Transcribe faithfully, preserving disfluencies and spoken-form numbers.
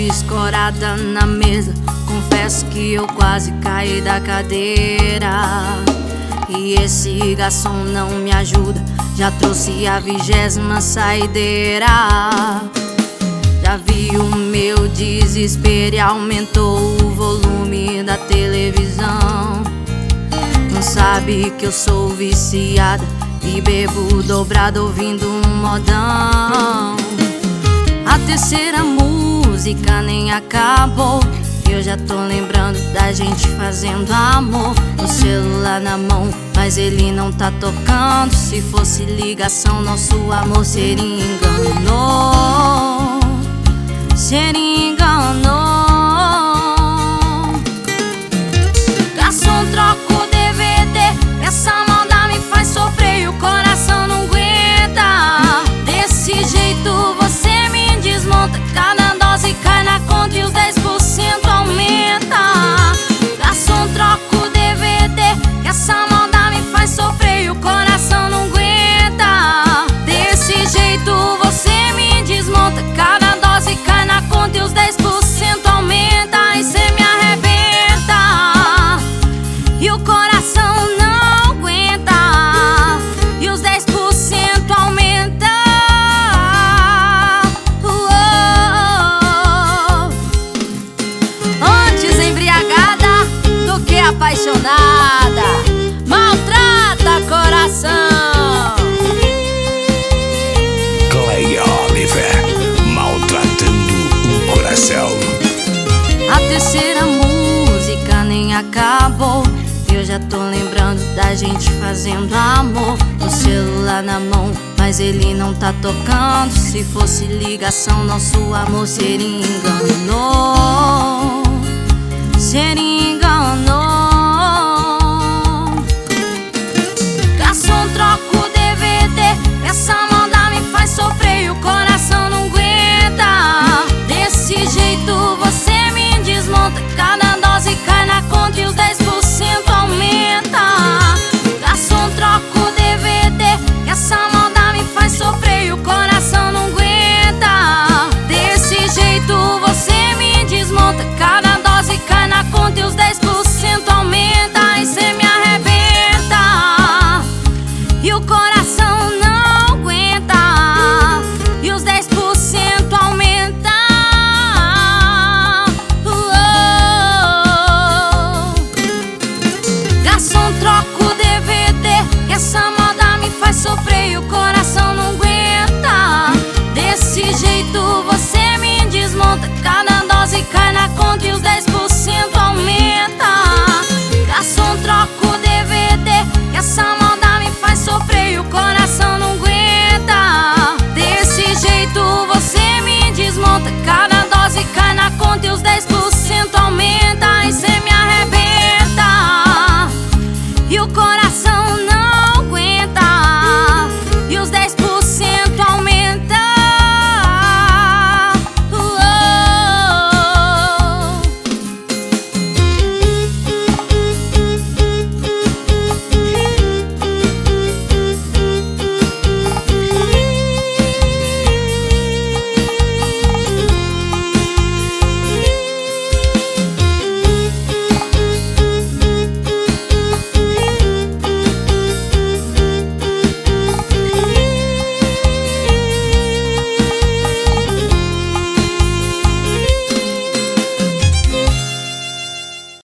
escorada na mesa, confesso que eu quase caí da cadeira. E esse garçom não me ajuda, já trouxe a vigésima saideira. Já vi o meu desespero e aumentou o volume da televisão. Não sabe que eu sou viciada e bebo dobrado ouvindo um modão. A terceira música nem acabou, eu já tô lembrando da gente fazendo amor. O celular na mão, mas ele não tá tocando. Se fosse ligação, nosso amor seria engano. Seria engano. Garçom, troca o D V D, essa maldade me faz sofrer e o coração não aguenta. Desse jeito você me desmonta, cada dose cai na conta e os dez por cento aumenta. Garçom, troca o D V D, essa maldade me faz sofrer e o coração não aguenta. Desse jeito você me desmonta, cada dose cai na conta e os dez por cento aumenta. E cê me arrebenta e o coração não aguenta, e os dez por cento aumenta. Uou. Antes embriagada do que apaixonada, maltrata coração. Cleia Oliver, maltratando o coração. A terceira música nem acabou, eu já tô lembrando da gente fazendo amor. O celular na mão, mas ele não tá tocando. Se fosse ligação, nosso amor seria engano. Seria